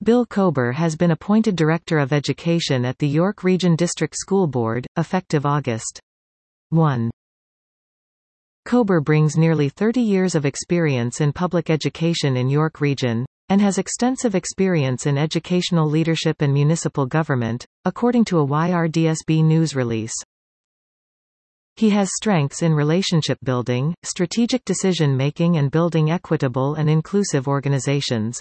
Bill Kober has been appointed Director of Education at the York Region District School Board, effective August 1. Kober brings nearly 30 years of experience in public education in York Region, and has extensive experience in educational leadership and municipal government, according to a YRDSB news release. He has strengths in relationship building, strategic decision-making and building equitable and inclusive organizations.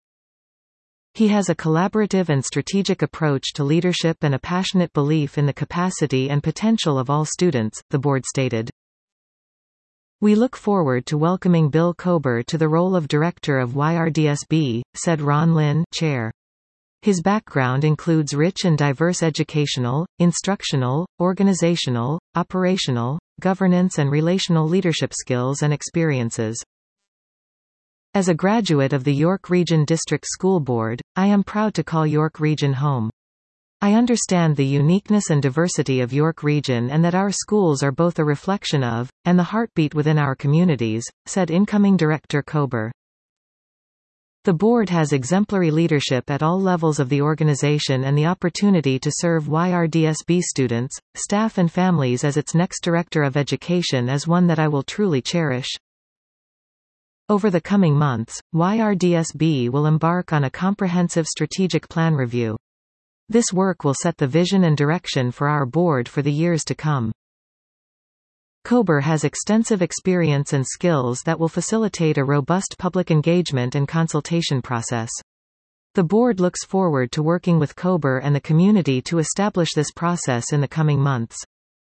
He has a collaborative and strategic approach to leadership and a passionate belief in the capacity and potential of all students, the board stated. We look forward to welcoming Bill Kober to the role of Director of YRDSB, said Ron Lynn, Chair. His background includes rich and diverse educational, instructional, organizational, operational, governance and relational leadership skills and experiences. As a graduate of the York Region District School Board, I am proud to call York Region home. I understand the uniqueness and diversity of York Region and that our schools are both a reflection of, and the heartbeat within our communities, said incoming Director Kober. The board has exemplary leadership at all levels of the organization and the opportunity to serve YRDSB students, staff and families as its next Director of Education is one that I will truly cherish. Over the coming months, YRDSB will embark on a comprehensive strategic plan review. This work will set the vision and direction for our board for the years to come. Kober has extensive experience and skills that will facilitate a robust public engagement and consultation process. The board looks forward to working with Kober and the community to establish this process in the coming months.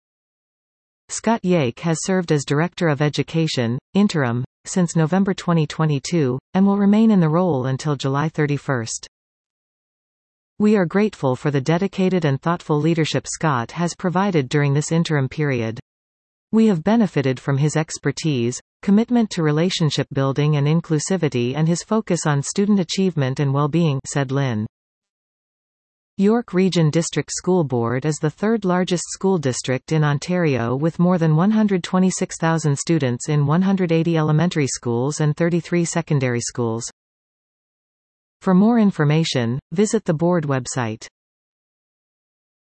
Scott Yake has served as Director of Education, interim, since November 2022, and will remain in the role until July 31. We are grateful for the dedicated and thoughtful leadership Scott has provided during this interim period. We have benefited from his expertise, commitment to relationship building and inclusivity and his focus on student achievement and well-being, said Lynn. York Region District School Board is the third largest school district in Ontario with more than 126,000 students in 180 elementary schools and 33 secondary schools. For more information, visit the board website.